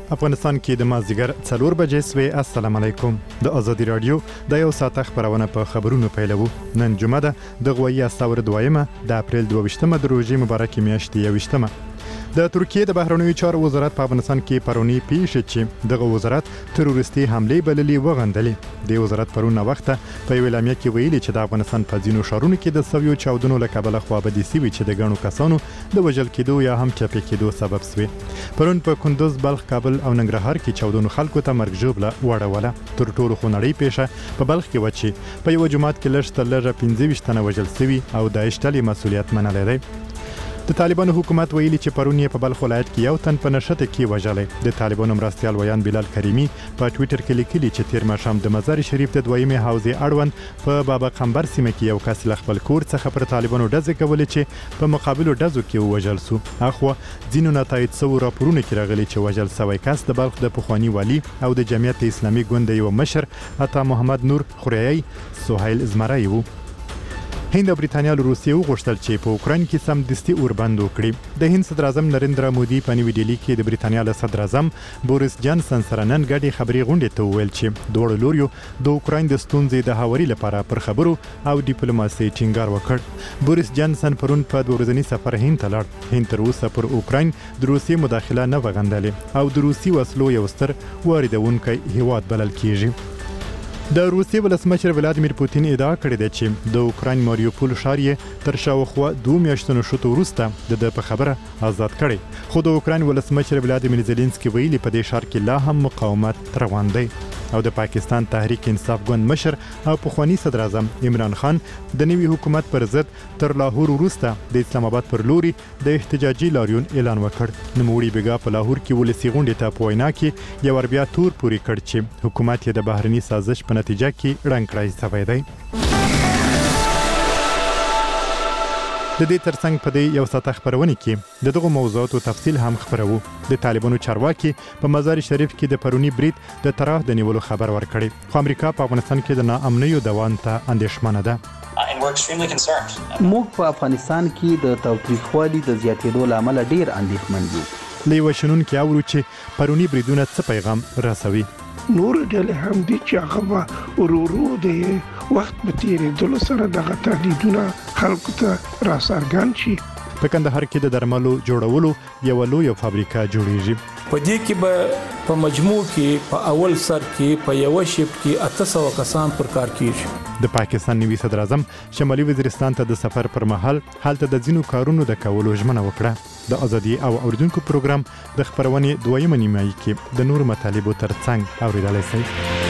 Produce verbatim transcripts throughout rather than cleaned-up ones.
افغانستان کې د مازدیګر څلور بجې سوې. السلام علیکم. د ازادي رادیو د یو ساعت خبرونه په خبرونو پیلوو. نن جمعه ده د غوي استور دویمه د اپریل دوه د روزي مبارکي میاشتې یوشتمه. د ترکیه د بهرنیو چارو وزارت په افغانستان کې پرونی پیښ چې دغه وزارت تروریستي حمله بللې وغندلې. د وزارت پرونه وخت په ویل امیه کې ویلي چې د افغانستان په ځینو شهرونو کې د سویو چاودنو له کبله خوابدي سوي چې د غنو کسانو د وژل کېدو یا هم چپی کېدو سبب سوي. پرون په کندوز، بلخ، کابل او ننګرهار کې چاودنو خلکو ته مرګ ژوبله وړوله. تر ټولو خونړۍ پیښه په بلخ کې و چې په یو جماعت کې لږ تر لږه پنځه ویشت تنه وژل سوي او داعش ډلې مسؤلیت منلی دی. د طالبانو حکومت ویلي چې پرون یې په بلخ ولایت کې یو تن په نشته کې وژلی. د طالبانو مرستیال ویان بلال کریمي په ټویټر کې لیکلي چې تیر ماښام د مزار شریف د دویمې حوزې اړوند په بابا قمبر سیمه کې یو کس له خپل کور څخه پر طالبانو ډزې کولې چې په مقابلو ډزو کې ووژل سو. اخوا ځینو نتایج سوو راپورونه کې راغلي چې وژل سوی کس د بلخ د پخواني والي او د جمعیت اسلامي ګوند یو مشر عطا محمد نور خوریایی سهیل زمری و. هند او برېټانیا له روسیې وغوښتل چې په اوکراین کې سمدستي اوربند وکړي. د هند صدر اعظم نریندرا مودي په نیوي ډیلي کې د برېټانیا له صدر اعظم بوریس جانسن سره نن ګډې خبرې غونډې ته وویل چې دواړو لوریو د اوکراین د ستونزې د هواري لپاره پر خبرو او ډیپلوماسي ټینګار وکړ. بوریس جانسن پرون په دوه ورځني سفر هند ته لاړ. هند تر اوسه پر اوکراین د روسیې مداخله نه وغندلې او د روسي وسلو یو ستر واردونکی هیواد بلل کیږي. د روسیې ولسمشر ولادیمیر پوتین ادعا کړې ده چې د اوکراین ماریوپول ښار یې تر شاوخوا دوه میاشتو شوتو وروسته د ده په خبره آزاد کړی. خو د اوکراین ولسمشر ولادیمیر زيلنسکي ویلي په دې ښار کې لا هم مقاومت روان دی. او د پاکستان تحریک انصاف ګوند مشر او پخوانی صدر اعظم عمران خان د نوي حکومت پر ضد تر لاهور وروسته د اسلام آباد پر لوري د احتجاجي لاریون اعلان وکړ. نوموړي بیګا په لاهور کې ولسی غونډې ته په وینا کې یو بیا تور پوری کړ چې حکومت یې د بهرني سازش په نتیجه کې رنګ کړی شوی دی. د دې ترڅنګ په دې یو ساعت خبرونه کې د دغه موضوعاتو تفصیل هم خبرو. د طالبانو چارواکي په مزار شریف کې د پرونی برید د طرح د نیولو خبر ورکړي. خو امریکا په افغانستان کې د ناامنیو دوام ته اندېښمنه ده. موږ په افغانستان کې د تاوتریخوالي د زیاتېدو لامل ډیر اندېښمن یو. لیو شنون کې اورو چې پرونی بریدونه څه پیغام رسوي. نور ډلې هم دي چې هغه ورورو دی وخت به تیرېدلو سره دغه تهدیدونه خلکو ته راڅرګند شي. په کندهار کې د درملو جوړولو یو لویه فابریکه جوړیږي. په دې کې به په مجموع کې په اول سر کې په یو شیفټ کې اته سوه کسان پر کار کیږي. د پاکستان نوي صدر اعظم شمالي وزیرستان ته د سفر پر مهال هلته د ځینو کارونو د کولو ژمنه وکړه. د ازادي او اوریدونکو پروګرام د خبرونې دویمه نیمایي کې د نور مطالبو ترڅنګ اوریدلای شئ.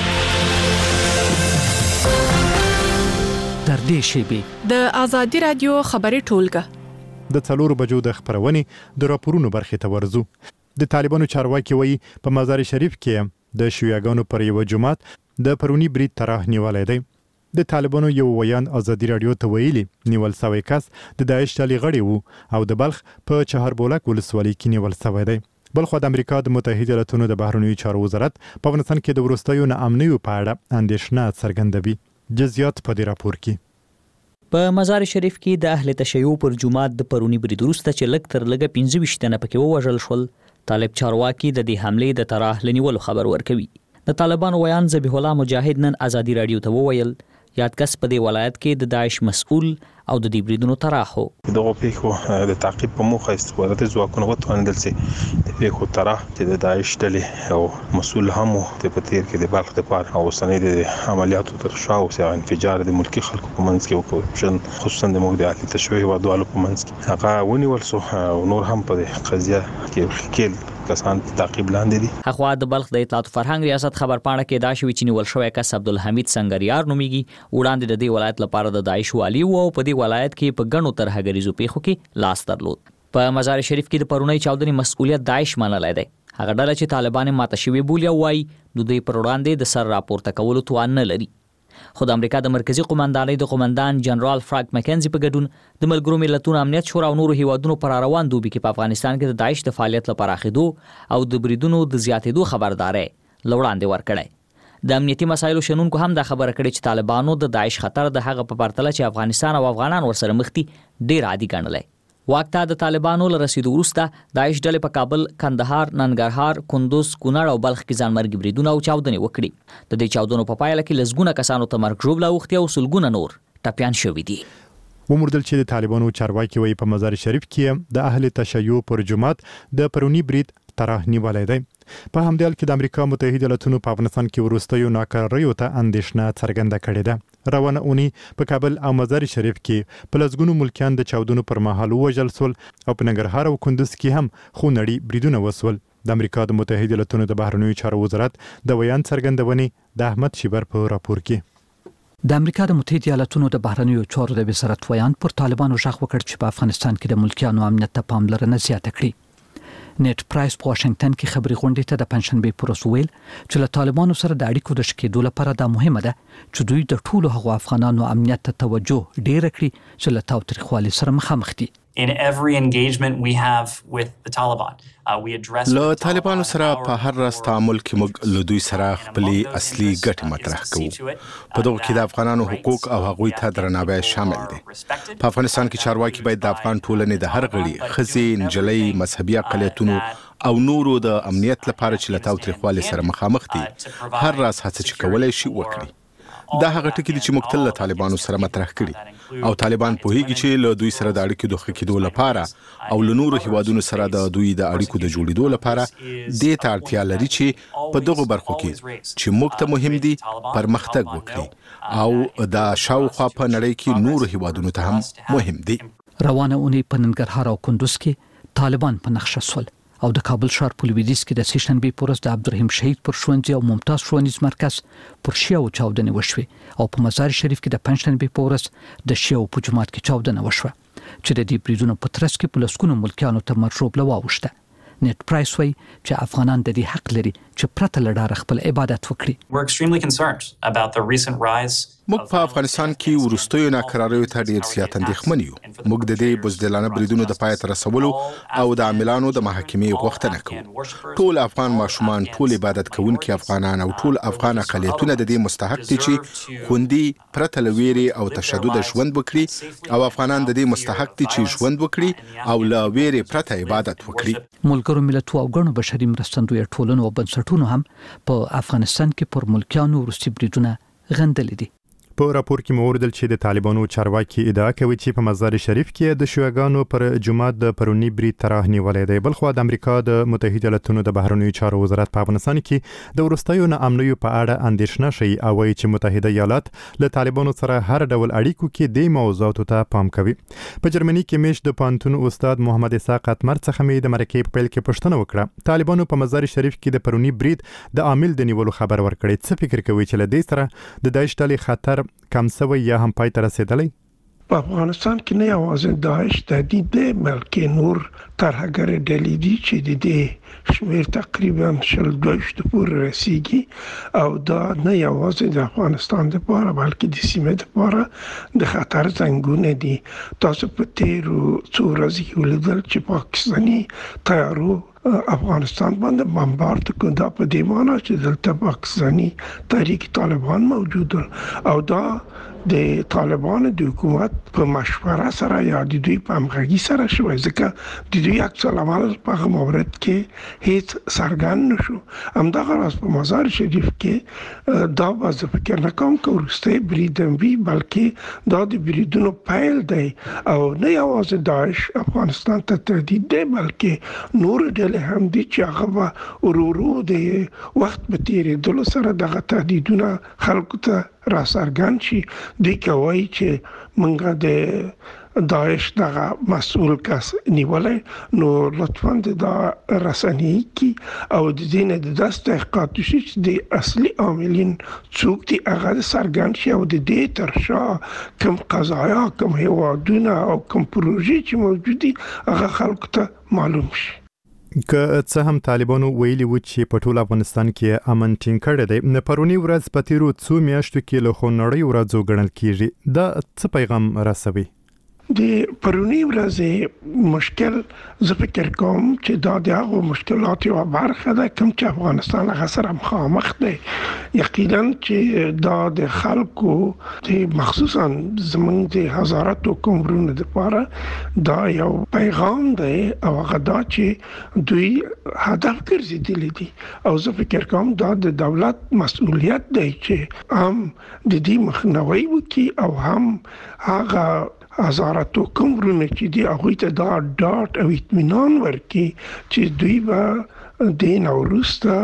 تر دې شیبې د ازادي رادیو خبري ټولګه د څلورو بجو د خبرونې د راپورونو برخې ته ورزو. د طالبانو چارواکي وایي په مزار شریف کې د شیعاګانو پر یو جماعت د پرونی برید طرح نیولای دی. د طالبانو یو ویان ازادي رادیو ته ویلي نیول سوی کس د داعش ډلې غړی وو او د بلخ په چهاربولک ولسوالۍ کې نیول سوی دی. بلخو د امریکا د متحده ایالاتونو د بهرنیو چارو وزارت په افغانستان کې د وروستیو ناامنیو په اړه اندېښنه څرګندوي. جزئیات په دې راپور کې. په مزار شریف کې د اهل تشیع پر جماعت د پرونی برید وروسته چې لږ تر لږه پنځه ویشت تنه پکې ووژل شول. طالب چارواکي د دې حملې د طرح لنیولو خبر ورکوي. د طالبانو ویان ذبیح الله مجاهد نن ازادي رادیو ته وویل یاد کس په دې ولایت کې د داعش مسؤل او د دې بریدونو طرح هو. دغه پیښو د تعقیب په موخه استخباراتي ځواکونه وتوانیدل چې د پیښو طرح چې د داعش ډلې او مسؤل هم د پتیر کې د بلخ د پار او سنید د عملیاتو تر شا او سیاسي انفجار د ملکی خلکو په منځ کې وکړ، خصوصا د موږ د اهل تشیع هیوادوالو په منځ کې هغه ونیول سو او نور هم په قضیه کې خلل کسان تعقیب لاندې دي. هغه د بلخ د اطلاعات فرهنګ ریاست خبرپاڼه کې دا شوی چې نیول شوی کس عبدالحمید سنگریار نومیږي. وړاندې د دې ولایت لپاره د داعش والی او په دې ولایت کې په غنو ترهګریزو پیښو کې لاس درلود. په مزار شریف کې د پرونی چاودنې مسؤلیت داعش منلای دی. هغه ډله چې طالبان ماته شوی بولی وای نو دوی پر وړاندې د سر راپورته کولو توان نه لري. خو د امریکا د مرکزی قومندانۍ د قومندان جنرال فرانک مکنزي په ګډون د ملګرو ملتونو امنیت شورا او نورو هیوادونو پر روان دوبي کې په افغانستان کې د داعش د فعالیت لپاره اخیدو او د بریدونو د زیاتېدو خبرداري لوړاندې ورکړی. د امنیتي مسایلو شنونکو هم دا خبره کړې چې طالبانو د داعش خطر د هغه په پرتله چې افغانستان او افغانان ورسره مخ دي ډیر عادي ګڼلی. واک ته د طالبانو له رسیدو وروسته داعش ډلې په کابل، کندهار، ننګرهار، کندوز، کونړ او بلخ کې ځانمرګي بریدونه او چاودنې وکړي. د دې چاودنو په پایله کې لسګونه کسانو ته مرګ ژوبله اوښتې او سلګونه نور ټپیان شوي دي. وموردل چې د طالبانو چارواکي وایي په مزار شریف کې د اهل تشیع پر جماعت د پرونی برید طرح نیولای دی. په همدې حال کې د امریکا متحده ایالاتونو په افغانستان کې وروستیو ناکراریو ته اندېښنه څرګنده کړې ده. روانه اونۍ په کابل او مزار شریف کې په لسګونو ملکیان د چاودنو پر مهال ووژل شول او په ننګرهار او کندوز کې هم خونړي بریدونه وسول. د امریکا د متحده ایالاتونو د بهرنیو چارو وزارت د ویان څرګندونې د احمد شیبر په راپور کې د امریکا د متحده ایالاتونو د بهرنیو چارو د وزارت ویان پر طالبانو ژغ وکړ چې په افغانستان کې د ملکیانو امنیت ته پاملرنه زیاته کړي. نیټ پرایس په واشنگټن کې خبري غونډې ته د پنځشنبه پر ورځ ویل چې له طالبانو سره د اړیکو د شکېدو لپاره دا مهمه ده چې دوی د ټولو هغو افغانانو امنیت ته توجه ډېر کړي چې له تاوتریخوالي سره مخامخ دي. In every engagement we have with the Taliban, uh, we address له طالبانو سره په هر راز تعامل کې موږ له دوی سره خپلې اصلي ګټې مطرح کوو. په دغه کې د افغانانو حقوق او هغوی ته درناوی شامل دي. په افغانستان کې چارواکي باید د افغان ټولنې د هر غړي، ښځې، نجلۍ، مذهبي اقلیتونو او نورو د امنیت لپاره چې له تاوتریخوالي سره مخامخ دي هر راز هڅه چې کولای شي وکړي. دا هغه ټکي دي چې موږ تل له طالبانو سره مطرح کړي او طالبان پوهیږي چې له دوی سره د اړیکو د ښه کېدو لپاره او له نورو هیوادونو سره د دوی د اړیکو د جوړېدو لپاره دې ته اړتیا لري چې په دغو برخو کې چې موږ ته مهم دي پرمختګ وکړي او د شاوخوا په نړۍ کې نورو هیوادونو ته هم مهم دي. روانه اونۍ په ننګرهار او کندوز کې طالبان په نقشه سول او د کابل ښار په لویدیځ کې د سېشنبې په ورځ د عبدالرحیم شهید پر ښوونځي او ممتاز ښوونیز مرکز پر شیعو چاودنې وشوې او په مزار شریف کې د پنځشنبې په ورځ د شیعو په جومات کې چاودنه وشوه چې د دې بریدونو په ترڅ کې په لسګونو ملکیانو ته مرګ ژوبله واوښته. نیټ پرایس وایي چې افغانان د دې حق لري چې پرته له ډاره خپل عبادت وکړي. We're extremely concerned about the recent rise. موږ په افغانستان کې وروستیو ناکراریو ته ډېر زیات اندېښمن یو. موږ د دې بزدلانه بریدونو د پای ته رسولو او د عاملانو د محاکمې غوښتنه کوو. ټول افغان ماشومان، ټول عبادت کوونکي افغانان او ټول افغان اقلیتونه د دې مستحق دي چې خوندي پرته له ویرې او تشدد ژوند وکړي او افغانان د دې مستحق دي چې ژوند وکړي او له ویرې پرته عبادت وکړي. ملګرو ملتونو او ګڼو بشري مرستندویه ټولنو او بنسټونو هم په افغانستان کې پر ملکیانو وروستي بریدونه غندلي دي. په راپور کې موردل چې د طالبانو چارواکي ادعا کوي چې په مزار شریف کې د شیعاګانو پر جماعت د پرونی برید طرح نیولای دی. بلخو د امریکا د متحده ایالاتونو د بهرنیو چارو وزارت په افغانستان کې د وروستیو ناامنیو په اړه اندېښنه شي او وایي چې متحده ایالات له طالبانو سره هر ډول اړیکو کې د موضوعاتو ته پام کوي. په جرمني کې مش د پانتون استاد محمد اسحاق اتمر څخه مې د مرکې په پیل کې پوښتنه وکړه. طالبانو په مزار شریف کې د پرونی برید د عامل د نیولو خبر ورکړی. څه فکر کوي چې له دې سره د داعش ډلې خطر کم سوی یا هم پای ته رسیدلی؟ په افغانستان کې نه یوازې داعش تهدید دی بلکې نور ترهګر ډلې دي چې د دې شمیر تقریبا شل دویشت پورې رسیږي او دا نه یوازې د افغانستان لپاره بلکې د سیمې لپاره د خطر زنګونه دي. تاسو په تیرو څو ورځې کې ولیدل چې پاکستاني طیارو افغانستان باندې بمبارد کړ. دا په دې معنی چې دلته پاکستاني تحریک طالبان موجود او دا د طالبان د حکومت په مشوره سره یا د دوی په همغږي سره شوی ځکه د دوی عکس العمل په مورد کې هیڅ څرګند نشو. همدغه راز په مزار شریف کې دا باز فکر نه کوم چې ورسته بریدم وی بلکې دا د بریدونو پیل دی او نه یوازې داعش افغانستان ته تهدید دی بلکې نور ډلې هم دي چې هغه ورورو د وخت په تیریدلو سره دغه تهدیدونه خلکو ته را سرګن شي. دوی کوي چې منګه د داعش دغه مسؤل کس نیولې نو لطفاً دا رسنۍ کی او د دې نه د داس تحقیقات شي چې د اصلي عاملین څوک دي هغه سرګن شي او د دې ترشا کوم قضایا کوم هیوادونه او کوم پروژې چې موجود دي هغه خلکو ته معلوم شي. که څه هم طالبانو ویلي و چې په ټول افغانستان کې امن ټینګ کړی دی، نه پرونی ورځ په تیرو څو میاشتو کې له خونړۍ ورځو ګڼل کیږي. دا څه پیغام رسوي؟ د پرونی ورځې مشکل زه فکر کوم چې دا د هغو مشکلات یو برخه ده کوم چې افغانستان هغه سره مخامخ دی. یقینا چې دا د خلکو د مخصوصا زمونږ د هزاراتو کومرونو لپاره دا یو پیغام دی او هغه دا چې دوی هدف ګرځېدلي دي او زه فکر کوم دا د دولت مسؤلیت دی چې هم د دې مخنیوي وکړي او هم هغه هزاراتو کومرونه چې دی هغه ته دا ډاټ او اطمینان ورکړي چې دوی به د نوروستا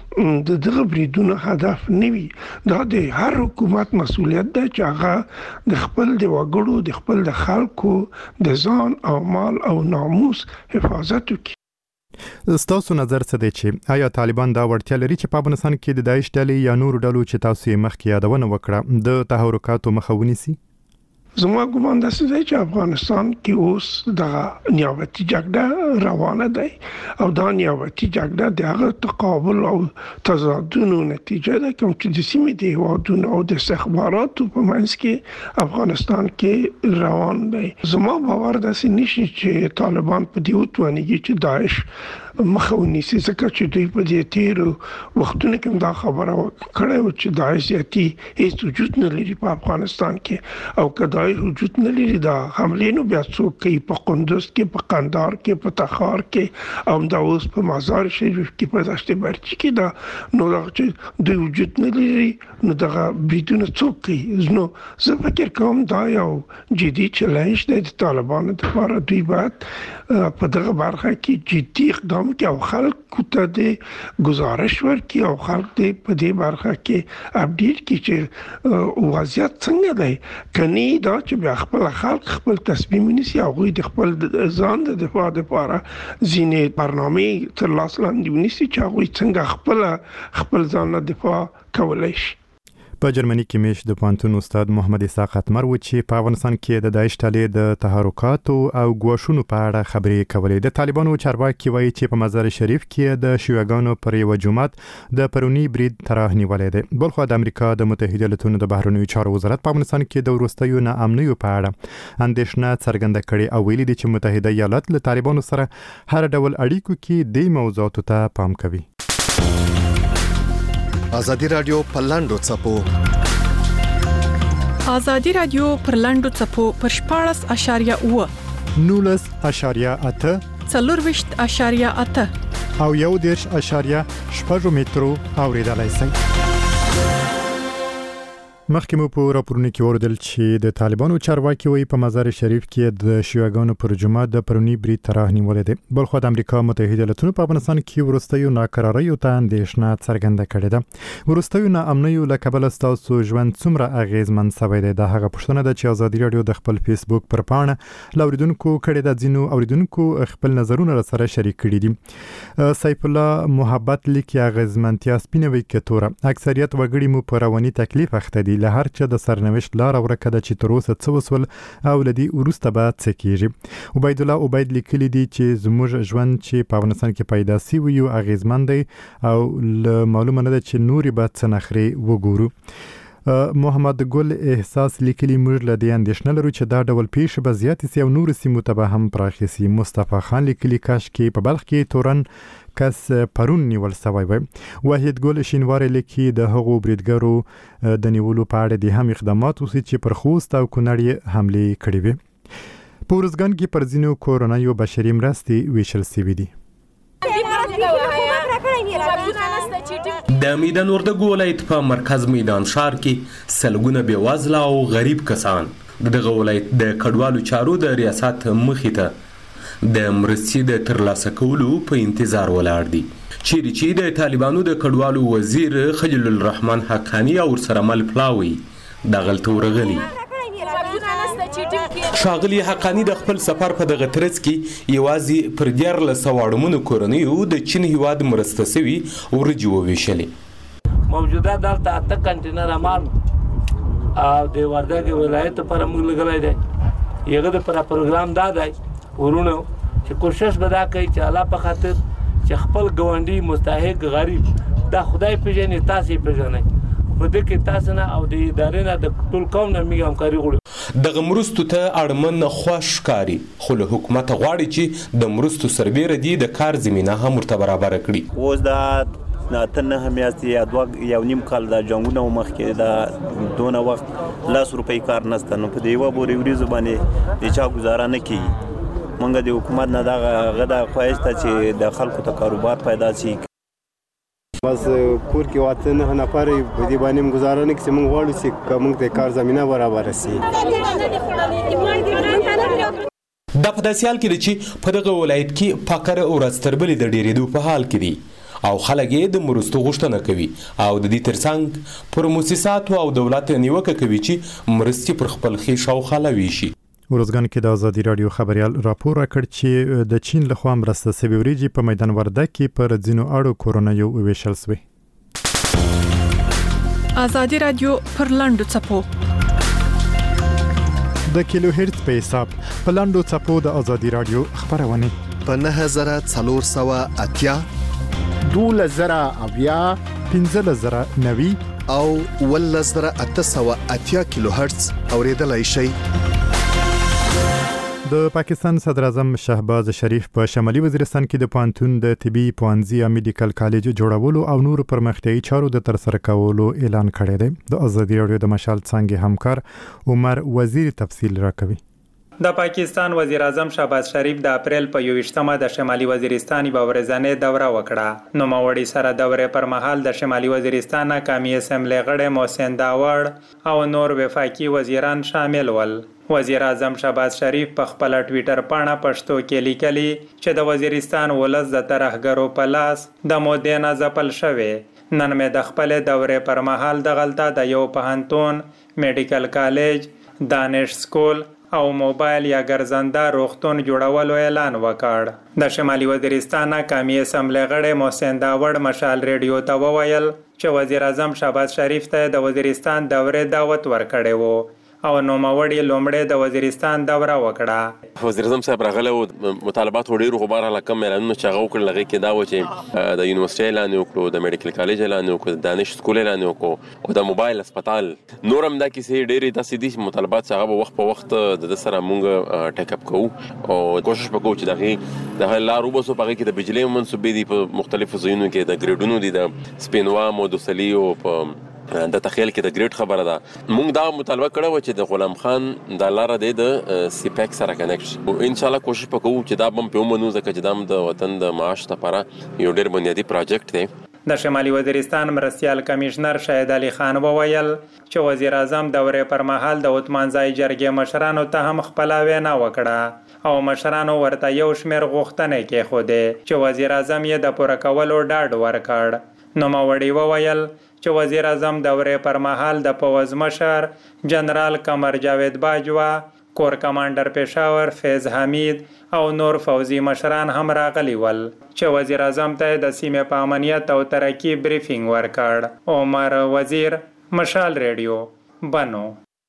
د دغه بریدونو هدف نوي. دا د هر حکومت مسؤلیت ده چې هغه د خپل د وګړو د خپل د خلکو د ځان او مال او ناموس حفاظت وکړي. ستاسو نظر څه دی چې آیا طالبان دا وړتیا لري چې په افغانستان کې د داعش ډلې یا نور ډلو چې تاسو یې مخکې یادونه وکړه د تحرکاتو مخه ونیسي؟ زما ګمان داسې دی چې افغانستان کې اوس د نیابتي جګړه روانه ده او دا نیابتي جګړه د هغه تقابل او تضادونو نتیجه ده کوم چې د سیمې د هیوادونو او د استخباراتو په منځ کې افغانستان کې روان دی. زما باور داسې نشي چې طالبان په دې وتوانیږي چې داعش مخه ونیسي ځکه چې دوی په دې تیرو وختونو کې دا خبره کړې و چې داعش زیاتی هیڅ وجود نه لري په افغانستان کې او کدا وجود نه لري. دا حملې نو بیا څوک کوي په قندوز کې په قندهار کې په تخار کې او دا اوس په مزار شریف کې په دشت برچی کې دا نو دا چې دوی وجود نه لري نو دا بریدونه څوک کوي. نو زه فکر کوم دا یو جدي چیلنج دی د طالبانو لپاره. دوی باید په دغه برخه کې جدي اقدام کوي او خلکو ته د گزارش ورکړي او خلک دې په دې برخه کې اپډیټ کړي چې وضعیت څنګه دی. کني دا چې بیا خپل خلک خپل تصمیم نیسي او د خپل ځان د دفاع لپاره ځینې برنامه تر لاس لاندې ونیسي چې هغه څنګه خپل خپل ځان د دفاع کولای شي. په جرمني کې مش د پانتون استاد محمد اسحاق اتمر و چې په افغانستان کې د داعش ډلې د تحرکاتو او غوښونو په اړه خبرې کولې. د طالبانو چارواکي وایي چې په مزار شریف کې د شیعاګانو پر یو جماعت د پرونی برید تراه نیولې ده. بلخو د امریکا د متحده ایالاتونو د بهرنیو چارو وزارت په افغانستان کې د وروستیو ناامنیو په اړه اندېښنه څرګنده کړې او ویلي دي چې متحده ایالات له طالبانو سره هر ډول اړیکو کې د موضوعاتو ته پام کوي. ازادي رادیو په لاندو چپو ازادي رادیو پر لاندو چپو پر شپاړس اشاریه اوه نولس اشاریه اته څلورويشت اشاریه اته او یو دیرش اشاریه شپږ مترو اوریدلای شئ. مخکې مو په راپورونو کې اوریدل چې د طالبانو چارواکي وایي په مزار شریف کې د شیعاګانو پر جماعت د پرونی برید تراه نیولې ده. بلخو د امریکا متحده ایالاتونو په افغانستان کې وروستیو ناکراریو ته اندېښنه څرګنده کړې ده. وروستیو ناامنیو له کبله ستاسو ژوند څومره اغیزمن شوی دی؟ دا هغه پوښتنه ده چې ازادي رادیو د خپل فیسبوک پر پاڼه لاوریدونکو کړي د ځینو اوریدونکو خپل نظرونه سره شریک کړي دي. سیف الله محبت لیکي اغیزمنتیا سپینوي کتوره اکثریت وګړي مو په رواني تکلیف اخته دي له هر چا د سرنوشت لار ورکه ده چې تر اوسه څه وسول او لدی ورسته به څه کیږي. عبید الله عبید لیکلی دی چې زموږ ژوند چې په افغانستان کې پیدا سی وي اغیزمن دی او معلومه نه ده چې نوري به څه نخري وګورو. محمد ګل احساس لیکلی موږ له دې اندېښنه لرو چې دا ډول پیښې به زیاتې سي او نور سیمو ته به هم پراخې سي. مصطفی خان لیکلی کاش کې په بلخ کې تورن کس پرون نیول سوی وي. واحد ګل شینوار لیکي د هغو بریدګرو د نیولو په اړه د هم اقدامات وسي چې پر خوست او کونړ حمله کړې وي. په ورځګان کې پر ځینو کورونایي او بشري مرستې ویشل سوي دي. د میدان وردګو ولایت په مرکز میدان ښار کې سلګونه بېوزله او غریب کسان دغه ولایت د کډوالو چارو د ریاست مخې ته د مرستې د ترلاسه کولو په انتظار ولاړ دي. چیرې چې د طالبانو د کډوالو وزیر خلیل الرحمن حقانی او سره مل پلاوي دغلته ورغلي. شاغلی حقانی د خپل سفر په دغه ترڅ کې یوازې پر دیارلس سوه اړمنو کورنیو د چین هیواد مرسته سوي ورجې وویشلې. موجوده دلته اته کنټینر مال او د وردګ ولایت پر موږ لګلای دی. یغه د پر پروګرام دا دی ورونو چې کوشش به دا کوي چې الله په خاطر چې خپل ګوندی مستحق غریب دا خدای پیژنې تاسو پیژنئ په دې کې تاسو نه او د ادارې نه د ټول قوم نه میګم کاری غوړي. دغه مرستو ته اړمن خوښ ښکاري، خو له حکومت غواړي چې د مرستو سربیره دي د کار زمینه هم ورته برابره کړي. اوس دا ته نه میاشتې یا دوه یو نیم کال د جنګونه مخکې دا دونه وخت لاس روپۍ کار نشته، نو په دې یوه بورې وریځو باندې د چا ګزاره نه کېږي. موږ د حکومت نه دغه هغه دا خواهش ته چې د خلکو ته کاروبار پیدا شي. بس کور کې واته نه نفر په دې باندې موږ گزاره نه کوي، موږ غواړو چې موږ د کار زمينه برابر شي. دا په داسې حال کې دی چې په دغه ولایت کې فقر ورځ تر بلې د ډېرېدو په حال کې دي او خلک یې د مرستو غوښتنه کوي او د دې ترڅنګ پر مؤسساتو او دولت نیوکه کوي چې مرستې پر خپل خې شاوخوا لوي. ورځګان کې د ازادي رادیو خبريال راپور راکړ چې د چین لخوا مرسته سوي وریجې په میدان وردګ کې پر ځینو اړو کورونا یو ویشل سوي. ازادي رادیو پر لاندو چپو د کیلو هرتز په حساب په لاندو چپو د ازادي رادیو خبرونه په نه هزار څلور سوه اتیا دوله زره اویا پنځه زره نوي او ول زره اته سوه اتیا کیلو هرتز اوریدلای شي. د پاکستان صدر اعظم شهباز شریف په شمالي وزیرستان کې د پانتون د طبي پوهنځي او میډیکل کالج جوړولو او نور پرمختیايي چارو د ترسره کولو اعلان کړی دی. د ازادي رادیو د مشال څنګه همکار عمر وزیر تفصیل راکوي. د پاکستان وزیر اعظم شهباز شریف د اپریل په یوویشتمه د شمالي وزیرستان یوه ورځنۍ دوره وکړه. نوموړي سره دورې پر مهال د شمالي وزیرستان قومي اسمبلی غړي محسن داوړ او نور وفاقي وزیران شامل ول. وزیر اعظم شهباز شریف په خپل ټوئیټر پاڼه پښتو کې لیکلي چې د وزیرستان ولس د ترهګرو په لاس د مودې نه ځپل شوی. نن مې د خپل دورې پر مهال د غلطه د یو پوهنتون، میډیکل کالج، دانش سکول او موبایل یا ګرځنده روغتون جوړولو اعلان وکړ. د شمالي وزیرستان قومي اسمبلی غړي محسن داوړ مشال ریډیو ته وویل چې وزیر اعظم شهباز شریف ته د وزیرستان دورې دعوت ورکړی وو او نوموړي لومړی د وزیرستان دوره وکړه. وزیر اعظم صاحب راغله او مطالبات ډېرو خو بهرحال کم اعلانونه چې هغه وکړل، هغې کې دا و چې د یونیورسټۍ اعلان یې وکړو، د میډیکل کالج اعلان یې وکړو، د دانش سکول اعلان یې وکړو او د موبایل اسپتال. نور هم دا کیسې ډېرې داسې دي چې مطالبات چې هغه به وخت په وخت د ده سره موږ ټیک اپ کوو او کوشش به کوو چې د هغې د لار وباسو. په هغې کې د بجلۍ منصوبې دي په مختلفو ځایونو کې، د ګریډونو دي، د سپینوام او دوسلي او په د تخیل کې د ګریډ خبره ده. موږ دا مطالبه کړې وه چې د غلام خان دا لاره دی د سی پیک سره کنیکټ شي. ان شاء الله کوشش به کوو چې دا به هم پرې ومنو، ځکه چې دا هم د وطن د معاش لپاره یو ډېر بنیادي پراجیکټ دی. د شمالي وزیرستان مرستیال کمشنر شهید علي خان وویل چې وزیر اعظم دورې پر مهال د عثمانزای جرګې مشرانو ته هم خپله وینا وکړه او مشرانو ورته یو شمېر غوښتنې کېښودې چې وزیر اعظم یې د پوره کولو ډاډ ورکړ. نوموړي وویل چې وزیر اعظم دورې پر مهال د پوځ مشر جنرال قمر جاوید باجوا، کور کمانډر پېښور فیض حمید او نور فوزي مشران هم راغلي ول چې وزیر اعظم ته د سیمې په امنیت او ترقي بریفینګ ورکړ. عمر وزیر، مشال ریډیو، بنو.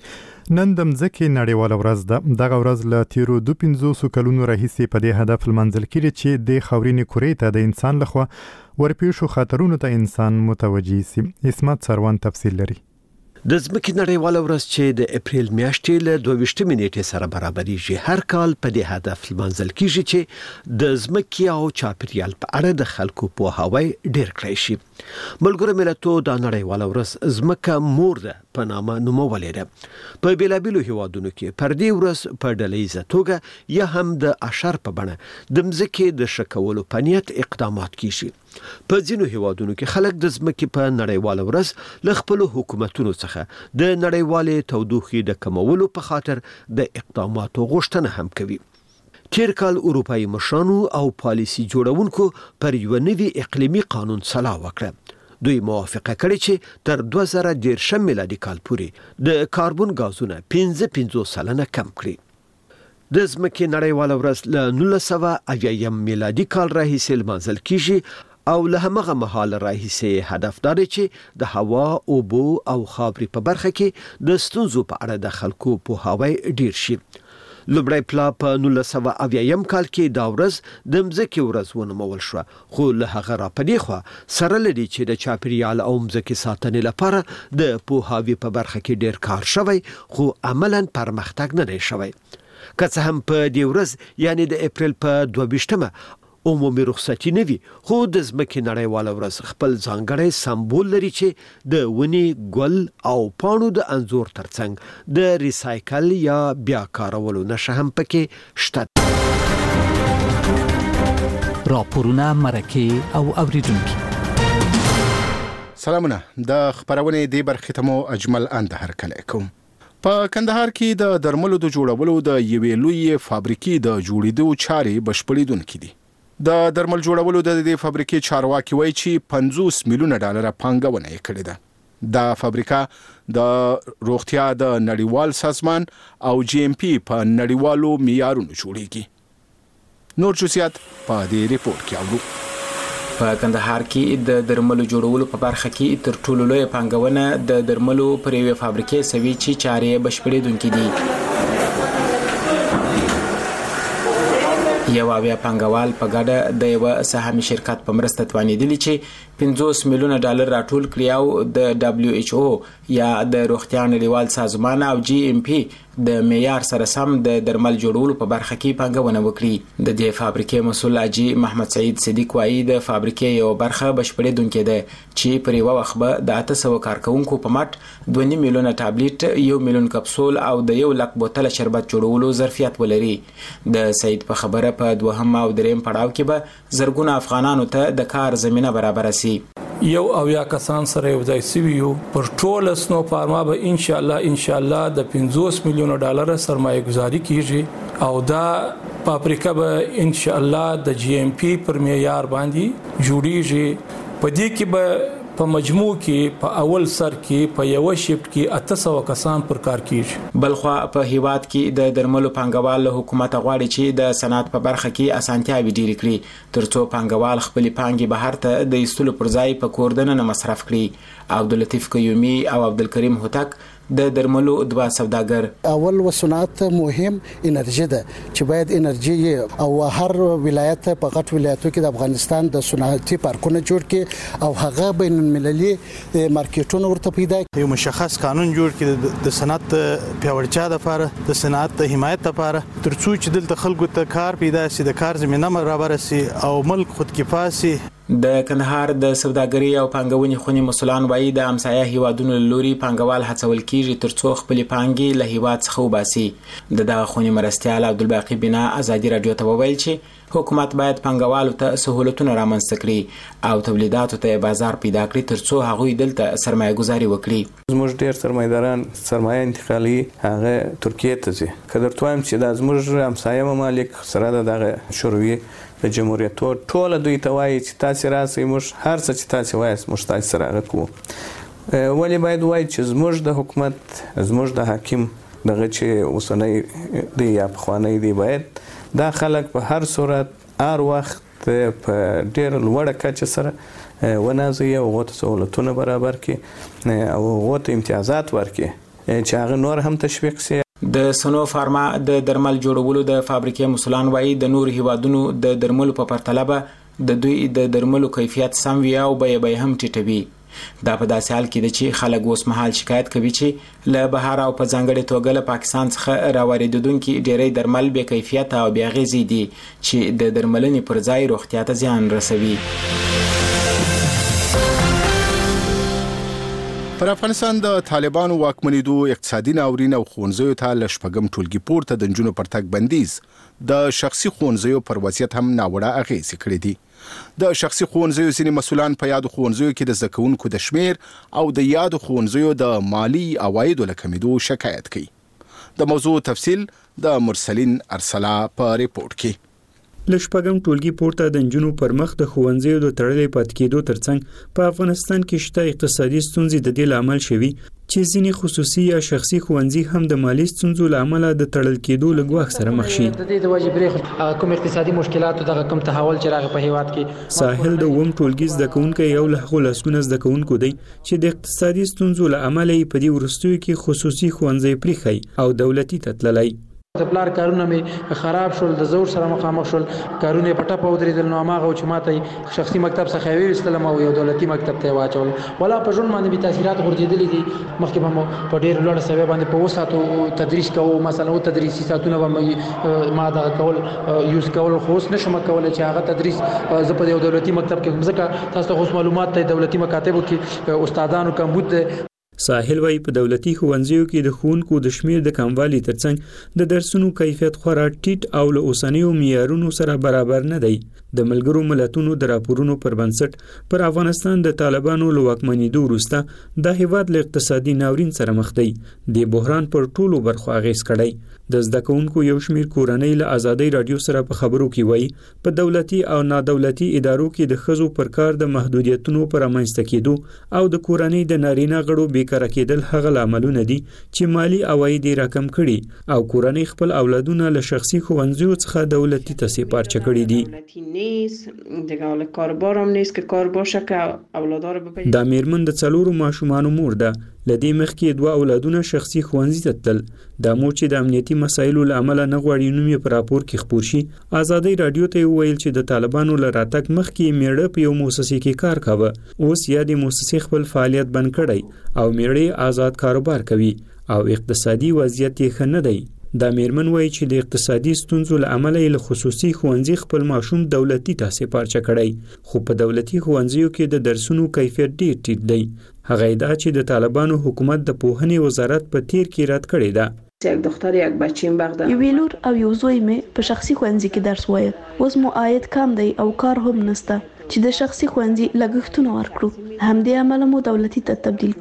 نن د مځکې نړیواله ورځ ده. دغه ورځ له تیرو دوه پنځوسو کلونو راهیسې په دې هدف لمانځل کېږي چې د خاورینې کرې ته د انسان لخوا ورپېښو خطرونو ته انسان متوجي سي. اسمت سروان تفصیل لري. د ځمکې نړیواله ورځ چې د اپریل میاشتې له دوه ویشتمې نیټې سره برابرېږي هر کال په دې هدف لمانځل کېږي چې د ځمکې او چاپیریال په اړه د خلکو پوهاوی ډېر کړی شي. ملګرو ملتونو دا نړیواله ورځ ځمکه مور ده په نامه نومولې ده. په بېلابېلو هیوادونو کې پر دې ورځ په ډلهییزه توګه یا هم د اشر په بڼه د ځمکې د ښه کولو په نیت اقدامات کېږي. په ځینو هیوادونو کې خلک د ځمکې په نړیواله ورځ له خپلو حکومتونو څخه د نړیوالې تودوخې د کمولو په خاطر د اقداماتو غوښتنه هم کوي. تیر کال اروپایي مشرانو او پالیسي جوړونکو پر یو نوي اقلیمي قانون سلا وکړه. دوی موافقه کړې چې تر دوه زره دېرشم میلادي کال پورې د کاربن غازونه پنځه پنځوس سلنه کم کړي. د ځمکې نړیواله ورځ له نولس سوه اویایم میلادي کال راهیسې لمانځل کیږي او له همغه مهال راهیسې هدف دا دی چې د هوا، اوبو او خاورې په برخه کې د ستونزو په اړه د خلکو پوهاوی ډیر شي. لومړی پلا په نولس سوه اویایم کال کې دا ورځ د مځکې ورځ ونومول شوه، خو له هغه را پدې خوا سره لري چې د چاپیریال او مځکې ساتنې لپاره د پوهاوي په برخه کې ډیر کار شوی، خو عملاً پرمختګ نه دی شوی. که څه هم په دې ورځ یعنی د اپریل په دوه ویشتمه عمومي رخصتي نه وي، خو د ځمکې نړیواله ورځ خپل ځانګړی سمبول لري چې د ونې، ګل او پاڼو د انځور ترڅنګ د ریسایکل یا بیا کارولو نښه هم پکې شته. راپورونه، مرکې او اوریدونکي. سلامونه، د خبرونې دی برخې ته مو اجمل اند هرکلی کوم. په کندهار کې د درملو د جوړولو د یوې لویې فابریکې د جوړېدو چارې بشپړېدونکې دي. د درمل جوړولو د دې فابریکې چارواکي وایي چې پنځوس میلیونه ډالر پانګونه یې کړې ده. دا فابریکه د روغتیا د نړیوال سازمان او جی ام پی په نړیوالو معیارونو جوړیږي. نور جزئیات په دې ریپورت کې اورو. په کندهار کې د درملو جوړولو په برخه کې تر ټولو لوی پانګونه د درملو پر یوې فابریکې سوي چې چارې بشپړېدونکې دي. یو اویا پانګوال په ګډه د یو سهامي شرکت په مرسته توانیدلی چې پنځوس میلیونه ډالر راټول کړي او د دبليو ایچ او یا د روغتیا نړیوال سازمان او جی ام پی د معیار سره سم د درمل جوړولو په برخه کې پانګونه وکړي. د دې فابریکې مسؤل اجي محمد سعید صدیق وایي د فابریکې یو برخه بشپړېدونکې ده چې پر یو وخت به د اته سوه کارکونکو په مټ دوه نیم میلیونه ټابلیټ، یو میلیون کپسول او د یو لک بوتله شربت جوړولو ظرفیت ولري. د سعید په خبره په دوهم او دریم پړاو کې به زرګونه افغانانو ته د کار زمينه برابر شي. یو اویا کسان سره یو ځای سویو پر ټول سنو فارما به ان شاء الله ان شاء الله د پنځوس میلیونه ډالر سرمایه گذاري کیږي او دا فابریکه به ان شاء الله د جی ام پی پر معیار باندې جوړیږي. په دې کې به په مجموع کې په اول سر کې په یو شفت کې اته سوه کسان پر کار کیږي. بلخوا په هیواد کې د درملو پانګوال له حکومت غواړي چې د صنعت په برخه کې اسانتیاوي ډېرې کړي ترڅو پانګوال خپل پانګې بهر ته د ایستلو پر ځای په کور دننه مصرف کړي. عبداللطیف قیومي او عبدالکریم هوتک د درملو دوا سوداګر. اول و صنعت مهم انرژي ده چې باید انرژي او هر ولایت په غټ ولایتو کې د افغانستان د صنعتي پارکونه جوړ کړي او هغه بین المللي مارکیټونه ورته پیدا کړي. یو مشخص قانون جوړ کړي د صنعت پیاوړتیا لپاره، د صنعت د حمایت لپاره، ترڅو چې دلته خلکو ته کار پیدا شي، د کار زمينه برابر شي او ملک خودکفا شي. د کندهار د سوداګري او پانګونې خونې مسولان وایي د همسایه هیوادونو لوري پانګوال هڅول کیږي ترڅو خپل پانګې له هیواد څخه وباسي. د دغه خونې مرستیال عبدالباقي بنا ازادي رادیو ته وویل چې حکومت باید پانګوالو ته سہولتونه رامنځته کړي او تولیداتو ته بازار پیدا کړي ترڅو هغوی دلته سرمایه گذاري وکړي. زموږ ډیر سرمایداران سرمایه انتقالي هغه ترکیه ته ځي. که درته وایم چې د زموږ همسایه ممالک سره دغه شوروي د جمهوریت ټول دوی ته وایي چې تاسو راسئ، موږ هر څه چې تاسو وایي موږ تاسو سره هغه کوو. ولی باید وایي چې زموږ د حکومت، زموږ د حاکم دغه چې اوسنۍ دی یا پخوانی دی باید دا خلک په هر صورت هر وخت په ډیر لوړه کچه سره ونازي او غوته سہولتونه برابر کړي او غوته امتیازات ورکړي چې هغه نور هم تشویق شي. د سنو فارما د درمل جوړولو د فابریکې مسولان وایي د نور هیوادونو د درملو په پرتله به د دوی د درملو کیفیت سم وي او بیه به هم ټیټوي. دا په داسې حال کې ده چې خلک اوس مهال شکایت کوي چې له بهر او په ځانګړې توګه له پاکستان څخه راواردېدونکي ډېری درمل بې کیفیته او بې اغېزې دي چې د درملنې پر ځای روغتیا ته زیان رسوي. پر افغانستان د طالبانو واکمنېدو اقتصادي ناورین او ښوونځیو ته له شپږم ټولګي پورته د نجونو پر تګ بندیز د شخصي ښوونځیو پر وضعیت هم ناوړه اغېزې کړې دي. د شخصي ښوونځیو ځینې مسؤلان په یادو ښوونځیو کې د زده کوونکو د شمیر او د یادو ښوونځیو د مالی عوایدو له کمېدو شکایت کوي. د موضوع تفصیل د مرسلین ارسلا په ریپورت کې. له شپږم ټولګي پورته د نجونو پر مخ د ښوونځیو د تړلې پاتې کېدو ترڅنګ په افغانستان کې شته اقتصادي ستونزې د دې لامل شوي چې ځینې خصوصي یا شخصي ښوونځي هم د مالی ستونزو له امله د تړل کېدو له ګواښ سره مخ شي. د دې د وجې پرې کوم اقتصادي مشکلات او دغه کوم تحول چې راغی په هیواد کې. ساحل د اووم ټولګي زده کوونکی یو له هغو لسګونه زده کوونکو دی چې د اقتصادي ستونزو له امله یې په دې وروستیو کې خصوصي ښوونځي پرېښی او دولتي ته تللی. د پلار کارونه می خراب شول د زور سره مخامخ شول کارونه پټه په ودرېدل نو ماغه چې ماته شخصي مکتب څخه ویستلم او یو دولتي مکتب ته واچول ولا په ژوند باندې به تاثیرات ورجېدلې دي مخکې به مو په ډېر لوړ سبب باندې په وساتو تدریس کوو مثلا او تدریسي ساتونه به ما دا کول یوز کول خو اوس نشم کولای چې هغه تدریس زه په یو دولتي مکتب کې ځکه تاسو ته معلومات ته دولتي مکاتبو کې استادانو کمبود ساحل وای په دولتي ښوونځیو کې د ښوونکو د شمیر د کموالي ترڅنګ د درسونو کیفیت خورا ټیټ او له اوسنیو معیارونو سره برابر نه دی د ملګرو ملتونو د راپورونو پر بنسټ پر افغانستان د طالبانو له واکمنېدو وروسته د هیواد له اقتصادي ناورین سره مخ دی د بحران پر ټولو برخو اغیز کړی د زده کوونکو یو شمیر کورنۍ له ازادي رادیو سره په خبرو کې وایي په دولتي او نادولتي ادارو کې د خزو پر کار د محدودیتونو پر امنځته کېدو او د کورنۍ د نارینه غړو بیکاره کېدل هغه لاملونه دي چې مالی عواید راکم کړي او کورنۍ خپل اولادونه له شخصي ښوونځیو څخه دولتي ته سپارچه کړي دي نیست دیگه حالا کاربار هم نیست که کار باشه که اولادار بپیدا د میرمن د څلورو ماشومانو مور ده لدې مخکې دوه اولادونه شخصي ښوونځي ته تلل د مور چې د امنیتي مسایلو له امله نه غواړي نوم یې په راپور کې خپور شي ازادي رادیو ته ویل چې د طالبانو له راتګ مخکې میړه په یو مؤسسې کې کار کاوه اوس یا د مؤسسې خپل فعالیت بند کړی او میړه آزاد کاروبار کوي او اقتصادي وضعیت یې ښه نه دی د میرمن وایي چې د اقتصادي ستونزو له امله له خصوصي ښوونځي خپل ماشوم دولتي ته سپارچه کړی خو په دولتي ښوونځیو کې د درسونو کیفیت ډیر ټیټ دی هغه دا چې د طالبانو حکومت د پوهنې وزارت په تیر کې رد کړی ده یک دختر یک بچیم بغداد یو لور او یو زوی مې په شخصي ښوونځي کې درس وایي اوس مو عاید کم دی او کار هم نشته چې د شخصي ښوونځي لګښتونه ورکړو همدې امله مو دولتي ته تبدیل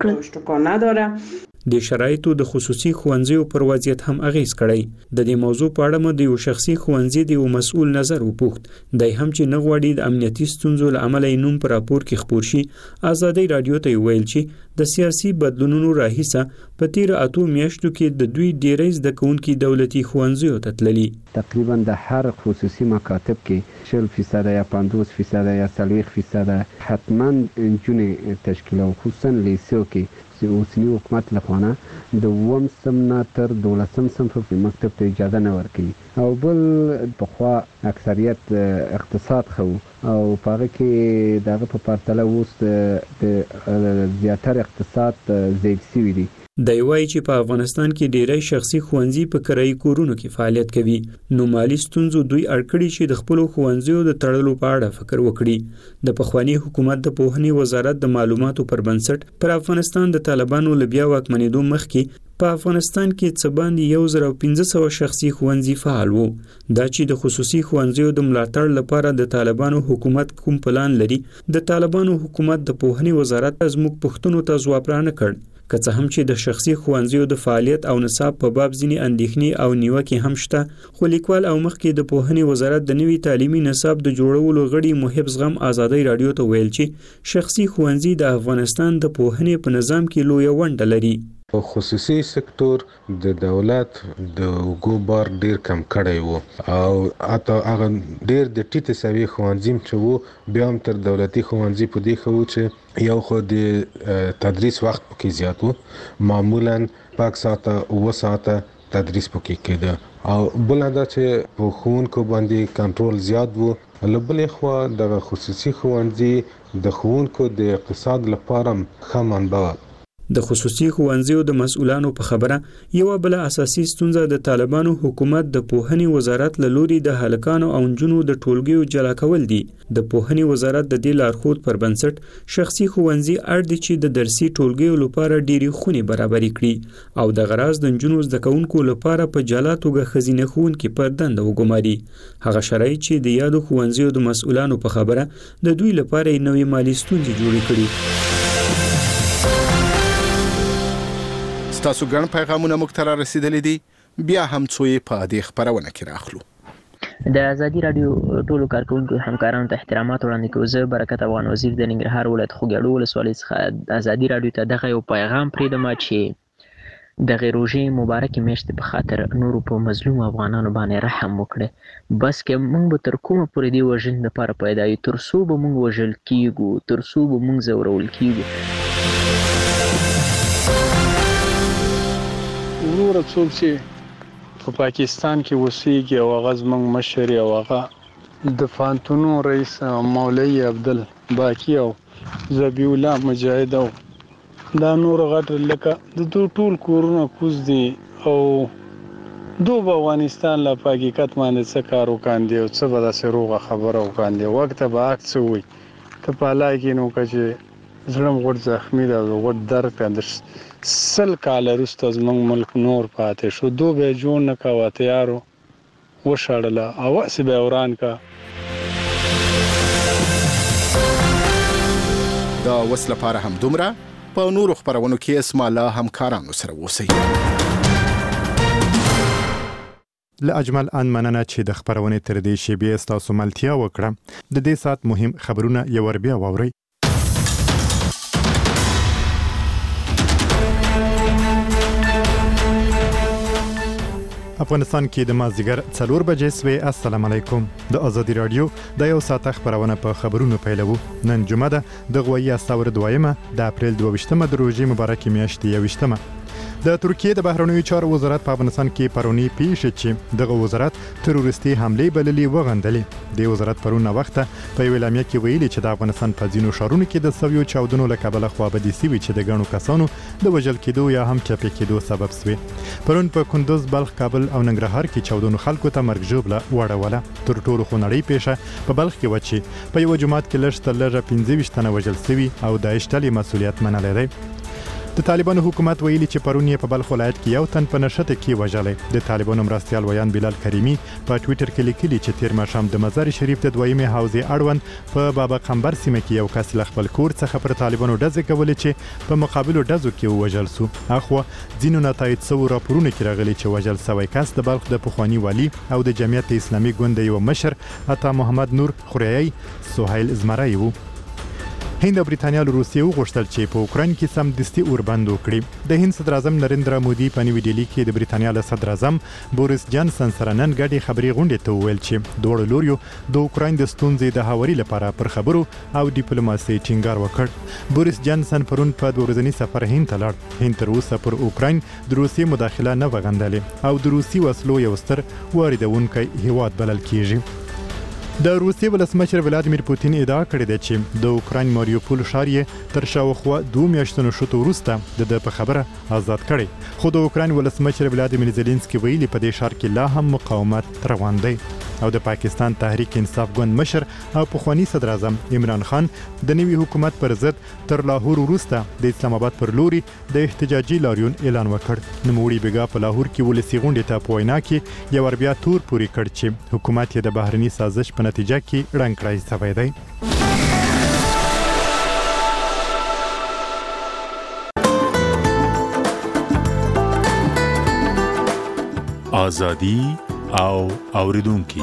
کړل د شرایطو د خصوصي ښوونځیو پر وضعیت هم اغیز کړی د دې موضوع په اړه مې د یو شخصي ښوونځي د یو مسؤل نظر وپوښت دی هم چې نه غواړي د امنیتي ستونزو له امله نوم په راپور کې خپور شي ازادي رادیو ته ویل چې د سیاسي بدلونونو راهیسه په تیر اتو میاشتو کې د دوی ډیری زده کوونکي دولتي ښوونځیو ته تللي تقریبا د هر خصوصي مکاتب کې شل فیصد یا پنځوس فیصد یا څلوېښت فیصد حتما نجونې تشکیل او خصوصا لیسو کې چې اوسنی حکومت لخوا د اووم صنف نه تر دولسم صنف په مکتب ته اجازه نه ورکوي او بل پخوا اکثریت اقتصاد خو او په هغه کې دغه په پرتله اوس د زیاتره اقتصاد ضعیف شوی دی دی وایي چې په افغانستان کې ډیری شخصي ښوونځي په کرایي کورونو کې فعالیت کوي نو مالی ستونزو دوی اړکړي چې د خپلو ښوونځیو د تړلو په اړه فکر وکړي د پخوانی حکومت د پوهنې وزارت د معلوماتو پر بنسټ پر افغانستان د طالبانو له بیا واکمنېدو مخکې په افغانستان کې څه باندې یو زر او پنځه سوه شخصي ښوونځي فعال وو دا چې د خصوصي ښوونځیو د ملاتړ لپاره د طالبانو حکومت کوم پلان لري د طالبانو حکومت د پوهنې وزارت زموږ پښتنو ته ځواب را نه کړ که څه هم چې د شخصي ښوونځیو د فعالیت او نصاب په باب ځینې اندېښنې او نیوکې هم شته خو لیکوال او مخکې د پوهنې وزارت د نوي تعلیمي نصاب د جوړولو غړي محب زغم ازادي رادیو ته ویل چې شخصي ښوونځي د افغانستان د پوهنې په نظام کې لویه ونډه لري په خصوصي سکتور د دولت د اوګو بار ډیر کم کړی وو او اته هغه ډیر د ټیټه سوي ښوونځي چې وو بیا هم تر دولتي ښوونځي په دی خو چې یو خو د تدریس وخت پکې زیات وو معمولا پاک ساعته او ساعته تدریس پکې کېده او بل دا چې په ښوونکو باندې کنټرول زیات وو لبلې خو د خصوصي ښوونځي د ښوونکو د اقتصاد لپاره ښه منبع د خصوصي ښوونځیو د مسؤلانو په خبره یو بل اساسي ستونزه د طالبانو حکومت د پوهنې وزارت له لوري د هلکانو او نجونو د ټولګیو جلا کول دي د پوهنې وزارت د دې لارښود پر بنسټ شخصي ښوونځي اړ دي چې د درسي ټولګیو لپاره ډېری خونې برابرې کړي او د غراض د نجونو زده کوونکو لپاره په جلا توګه ښځینه ښوونکي پر دنده وګماري هغه شرایط چې د یادو ښوونځیو د مسؤلانو په خبره د دوی لپاره نوې مالي ستونزې جوړې کړي تاسو ګڼ پیغامونه موږ ته رسیدلې دي بیا هم څو یې په دې خبرونه کې راخلو د ازادي رادیو ټولو کارکونکو همکارانو ته احترامات وړاندې کوم زه برکت افغان وزیر د ننګرهار ولایت خوږیاڼو ولسوالۍ څخه ازادي رادیو ته دغه یو پیغام پرېږدم چې د روژې مبارکې میاشتې په خاطر نورو په مظلوم افغانانو باندې رحم وکړي بس که موږ به تر کومه پورې دې وژنې دپاره پیدا یو تر څو به موږ وژل کیږو تر څو به موږ ځورول کیږو نور څوک چې په پاکستان کې اوسېږي او هغه زموږ مشر او هغه د فانتونو رئیس مولوي عبدل باقی او زبی الله مجاهد او دا نور غټ لکه د دوه ټول کورونه کوز دي او دوه افغانستان لا حقیقت باندې څه کار وکاندي او څه به داسې روغه خبره وکاندي وخت به عکس وي ته په لای کې نو کچې زړم غوړ زخمی دا غوړ درد کاندر سل کال وروسته زموږ ملک نور پاتې شو دوه به جوړ نه کاوه تیارو وشړله او سی به وران کا دا وسله لپاره هم دومره په نورو خبرونو کې اسما الله همکارانو سره اوسئ. له اجمل ان مننه چې د خبرونې تر دې شیبې ستاسو ملتیا وکړه. د دې سات مهم خبرونه یو ور بیا واورئ. افغانستان کې د مازدیګر څلور بجې سوې. السلام علیکم. د ازادي رادیو د یو ساعت خبرونه په خبرونو پیلوو. نن جمعه ده د غوي استور دویمه د اپریل دوه ویشتمه د روزي مبارکي میاشتې یوشتمه. د ترکیه د بهرنیو چارو وزارت په افغانستان کې پرونی پیښه چې دغه وزارت تروریستي حمله بللې وغندلې. د وزارت پرونه وخت په ویل اعلامیه کې ویلي چې د افغانستان په ځینو شهرونو کې د سویو چاودنو له کبله خوابدي سوي چې د غنو کسانو د وژل کېدو یا هم چپې کېدو سبب سوي. پرون په کندوز، بلخ، کابل او ننګرهار کې چاودنو خلکو ته مرګ ژوبله وړوله. تر ټولو خونړۍ پیښه په بلخ کې و چې په یو جماعت کې لږ تر لږه پنځه ویشت تنه وژل سوي او داعش ډلې مسؤلیت منلی دی. د طالبانو حکومت ویلي چې پرون یې په بلخ ولایت کې یو تن په نشته کې وژلې. د طالبانو مرستیال ویان بلال کریمی په ټوئیټر کې لیکلي چې تیر ماښام د مزار شریف د دویمه حوزې اړوند په بابا قمبر سیمه کې یو کس له خپل کور څخه پر طالبانو ډزې کولې چې په مقابلو ډزو کې وژل سو. اخو ځینو نتایج سو راپورونه کې راغلي چې وژل سوی کس د بلخ د پخوانی والی او د جمعیت اسلامي ګوند یو مشر عطا محمد نور خریای سهیل زمرای وو. هند او برېټانیا له روسیې وغوښتل چې په اوکراین کې سمدستي اوربند وکړي. د هند صدر اعظم نریندرا مودي په نیو ډیلی کې د برېټانیا له صدر اعظم بوریس جانسن سره نن ګډې خبرې غونډې ته وویل چې دواړو لوریو د اوکراین د ستونزې د هواري لپاره پر خبرو او ډیپلوماسي ټینګار وکړ. بوریس جانسن پرون په دوه ورځني سفر هند ته لاړ. هند تر اوسه پر اوکراین د روسیې مداخله نه وغندلې او د روسي وسلو یو ستر واردونکی هیواد بلل کیږي. د روسیې ولسمشر ولادیمیر پوتین ادعا کړې ده چې د اوکراین ماریوپول ښار یې تر شاوخوا دوه میاشتو شوتو وروسته د په خبره آزاد کړي. خو د اوکراین ولسمشر ولادیمیر زيلنسکي ویلي په دې ښار کې لا هم مقاومت روان دی. او د پاکستان تحریک انصاف ګوند مشر او پخوانی صدر اعظم عمران خان د نوي حکومت پر ضد تر لاهور وروسته د اسلام آباد پر لوري د احتجاجي لاریون اعلان وکړ. نوموړي بیګا په لاهور کې ولسی غونډې ته په وینا کې یو ور بیا تور پوری کړ چې حکومت یې د بهرني سازش په نتیجه کې رنګ کړای شوی دی. آزادی او اوریدونکو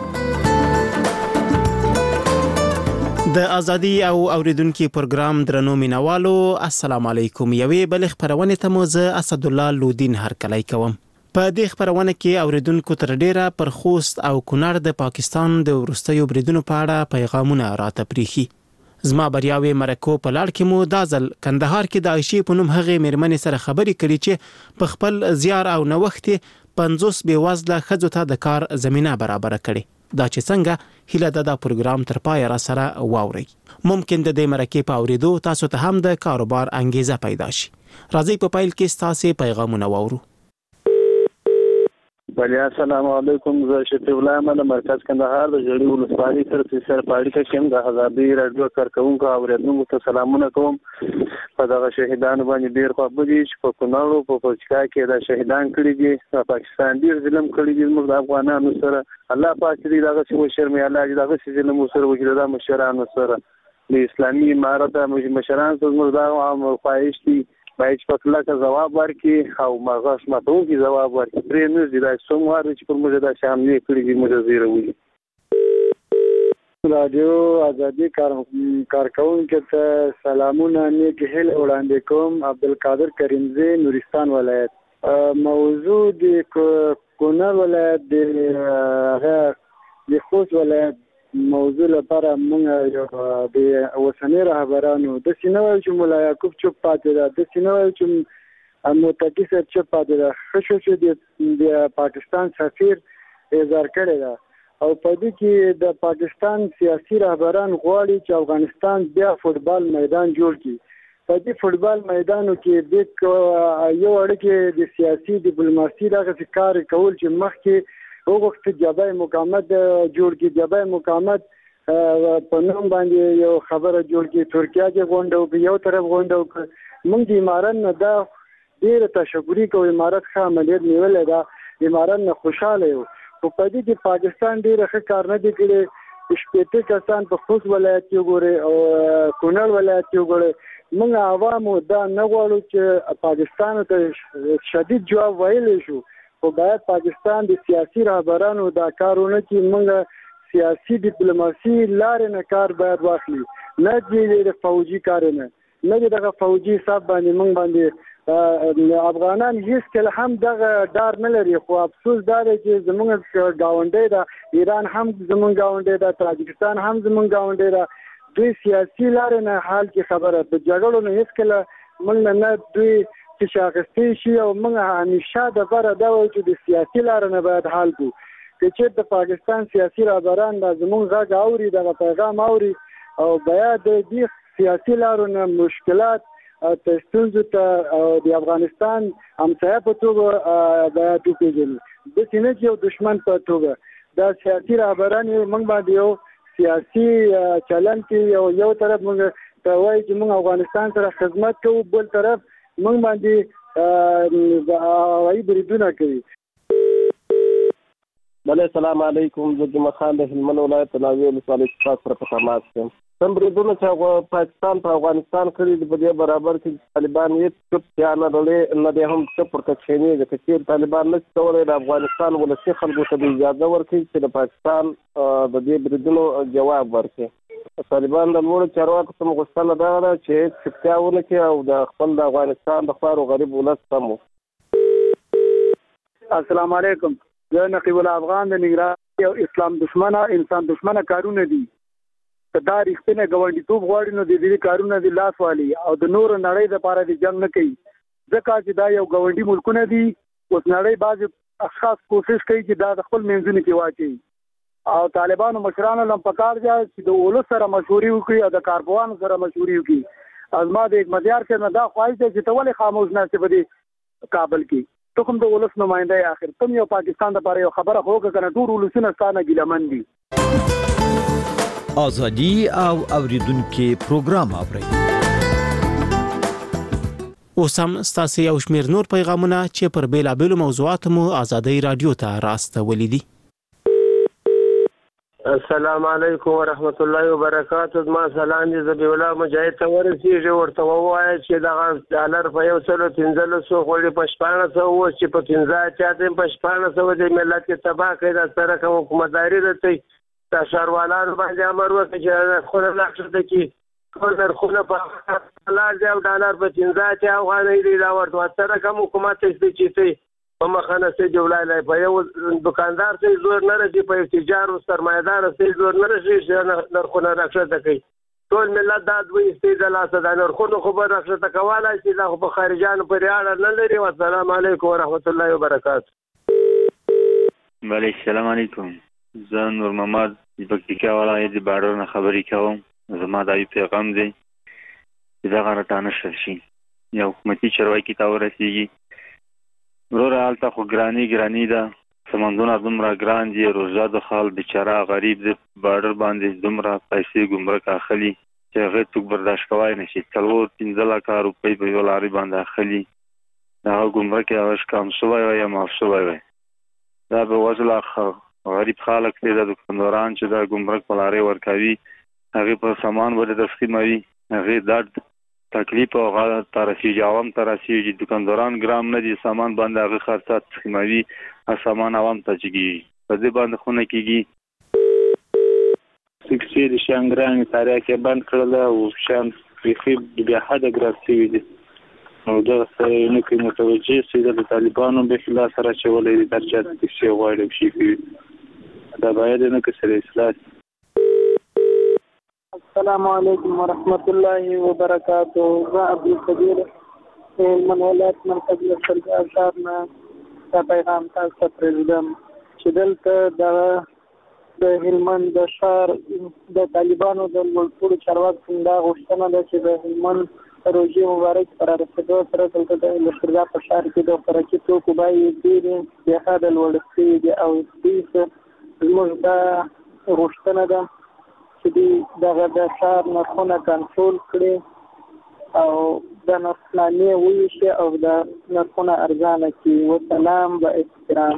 د ازادي او اوریدونکو پروګرام درنو مینوالو السلام علیکم. یوې بل خبرونه ته مو زه اسد الله لودین هرکلی کوم. په دې خبرونه کې اوریدونکو تر ډیره پر خوست او کونړ د پاکستان د ورستیو بریدونو په اړه پیغامونه راته پریخي. زما بریاوي مرکو په لړ کې مو دازل کندهار کې د عائشې په نوم هغه میرمنې سره خبرې کړې چې په خپل زیار او نوښت پنځوس بیوزله ښځو ته د کار زمينه برابر کړي. دا چې څنګه هیله ده دا پروګرام تر پای را سره واوري. ممکن د دې مرکې په اوریدو تاسو ته هم د کاروبار انګیزه پیدا شي. راځي په پایل کې تاسو پیغامونه واورو. بله السلام علیکم. زه شفیع الله احمد مرکز کندهار د جړی ولسوالۍ سره سره پاړی کې کوم د آزادي رادیو کارکونکو او اوریدونکو ته سلامونه کوم. په دغه شهیدانو باندې ډیر خو بږي چې په کونړ په پچکا کې د شهیدان کړي دي. پاکستان ډیر ظلم کړی دی موږ د افغانانو سره. الله پاک دې دغه څه شرمې الله دې دغه څه ظلم سره وکړي د مشرانو سره. د اسلامي امارت مشران څخه موږ دا عام خواهش دي باید په کله جواب ورکړي او مغاش ماتو کې جواب ورکړي. پرې نه دي دا څومره چې پر موږ دا شامل کړي دي موږ زیره وي. رادیو ازادي کار کارکونکو ته سلامونه نیک هیله وړاندې کوم. عبدالقادر کریمزی نورستان ولایت. موضوع د کونړ ولایت د د خوست ولایت موضوع لپاره موږ یو د اوسنۍ رهبرانو د سینوي چې مولا یعقوب چوپ پاتې ده د سینوي چې متقی صاحب چې پاتې خشو چې د پاکستان سفیر اظهار کړی دا او په دې کې د پاکستان سیاسي رهبران غواړي چې افغانستان بیا فوټبال میدان جوړ کړي په دې فوټبال میدانو کې د یو اړیکې د سیاسي ډیپلوماسي دغه کار کول چې مخکې وغوښتي جبهه مقاومت جوړ کړي جبهه مقاومت په نوم باندې یو خبره جوړ کړي ترکیه کې غونډه او یو طرف غونډه موږ د امارات نه دا ډېر تشکرې کوو امارات ښه عملیات نیولې ده امارات نه خوشاله یو خو په دې کې پاکستان ډېر ښه کار نه دی کړی شپېته کسان په خوست ولایت کې وګورئ او کونړ ولایت کې وګورئ موږ عوامو دا نه غواړو چې پاکستان ته شدید جواب ویلی شو خو باید پاکستان د سیاسي رهبرانو دا کارونه چې موږ سیاسي ډیپلوماسي لارې نه کار باید واخلي نه چې فوجي کار نه نه دغه فوجي حساب باندې موږ باندې افغانان هیڅ کله هم دغه ډار نه لري خو افسوس دا دی چې زموږ گاونډی ده ایران هم زموږ گاونډی ده تاجکستان هم زموږ گاونډی ده دوی سیاسي لارې نه حال کې خبره په جګړو نه هیڅ کله موږ نه دوی چې شاخصتي شي او موږ همیشه د بره دا وایو چې د سیاسي لارې نه باید حال کو که چې د پاکستان سیاسي رهبران د زموږ غږ اوري دغه پیغام اوري او باید د سیاسي لارو نه مشکلات ته ستونزو ته د افغانستان همسایه په توګه باید وپېژني داسې نه چې یو دشمن په توګه دا سیاسي رهبران موږ باندې یو سیاسي چلن کې یو یو طرف موږ ته وایي چې موږ افغانستان سره خدمت کوو بل طرف موږ باندې هوایي بریدونه کوي. بله السلام علیکم زه جمعه خان د هلمند ولایت ناوې ولسوالۍ څخه سره په تماس یم. کوم بریدونه چې پاکستان په افغانستان کړي دي په دې برابر کې طالبان یې چوپتیا نه لري نه دی هم چپ ورته کښېني ځکه چې طالبان نشي کولی د افغانستان ولسي خلکو ته د اجازه ورکړي چې د پاکستان د دې بریدونو جواب ورکړي. طالبان د لوړو چارواکو څخه غوښتنه دا ده چې چوپتیا ونه کړي او د خپل د افغانستان د خوارو غریب ولس سم وو. السلام علیکم زه نقیب الافغان د ننګرهار یو اسلام دشمنه انسان دشمنه کارونه دي که دا رښتینه ګاونډیتوب غواړي نو د دې کارونه د لاس والي او د نورو نړۍ دپاره د جنګ نه کوي ځکه چې دا یو ګاونډي ملکونه دي اوس نړۍ بعضې اشخاص کوشش کوي چې دا د خپل منځونو کې واچوي او طالبانو مشرانو هم پکار دی چې د اولس سره مشورې وکړي او د کارپوهانو سره مشورې وکړي. زما د حکمتیار صاحب نه دا خواهش دی چې ته ولې خاموش ناستې په دې کابل کې ته کوم د اولس نماینده یې آخر ته یو پاکستان دپاره یو خبره خو وکړه که نه ټول اولسونه ستا نه ګیلهمن دي. ازادي او اوریدونکو پروګرام اورئ. اوس هم ستاسو یو شمېر نور پیغامونه چې پر بیلابېلو موضوعاتو مو ازادي رادیو ته راستولي دي. السلام علیکم ورحمت الله وبرکاتہ. ما سلام دې زبی الله مجاهد ته ورسیږي ورته ووایي چې دغه ډالر په یو سلو پنځلسو غوړي په شپاړس سوه اوس چې په پنځه اتیا په شپاړس سوه د ملت کې تباه کړي دا سره کوم حکومتداري ده ته د ښاروالانو باندې امر وکړي چې خونه نقشه کړي ټول نرخونه په لار دی او ډالر په پنځه اتیا افغانۍ دی دا ورته سره کوم حکومت چې په مخانه سي جوړای په یو دکاندار سي زور نه رسي په تجار او سرمایدار سي زور نه رسي چې نرخونه راکړه کوي ټول ملت دا دوی استیدلاسه د نرخونو خبر راکړه کولای شي دا په خارجانو پر اړه نه لري. والسلام علیکم ورحمت الله وبرکاتہ. وعلیکم السلام علیکم. زه نور محمد د پکتیکا ولایت د باډر نه خبرې کوم. زما د پیغام دی چې دا غلطانه شي یو حکومتي چارواکي ته ورسیږي ورور حالته خو ګرانی ګرانی ده سمندونه دومره ګران دي روزه د خال بیچاره غریب د باډر باندې دومره پیسې ګمرک اخلي چې هغه څوک برداشت کوای نشي څلور پنځه لکه روپۍ په یو لارې باندې اخلي دا ګمرک یې کم شوی وي یا معاف شوی وي دا به وزله غریب خلک دي د دکانداران چې دا ګمرک په لارې ورکوي هغه په سامان باندې تسخیموي هغه درد تکلیف او غلط ترسیج عوام ترسیج دکانداران ګرام نه دي سامان باندې هغه خرڅات تسخیموي او سامان عوام ته چګي په دې باندې خونه کیږي سکسي د شانګران تاریخ کې بند کړل او شان په بیا حدا ګرافي دي نو دا څه نه کوي متوجه سي د طالبانو به خلاص سره چولې درجه سکسي غواړي شي کوي دا باید نه کسره اصلاح. السلام علیکم ورحمت الله وبرکاتہ. زه عبدالقدیر هلمند ولایت مرکز لښکرګاه ښار نه دا پیغام تاسو ته پرېږدم چې دلته د د هلمند د ښار د طالبانو د لوړپوړو چارواکو دا غوښتنه ده چې د هلمند روژې مبارک پر رسېدو سره دلته د لښکرګاه په ښار کې د خوراکي توکو بیې ډېرې بېحده لوړې شوي دي او دوی زموږ دا غوښتنه ده چې دوی دغه د ښار نرخونه کنټرول کړي او د نرخنامې وویشي او د نرخونه ارزانه کړي. وسلام و احترام.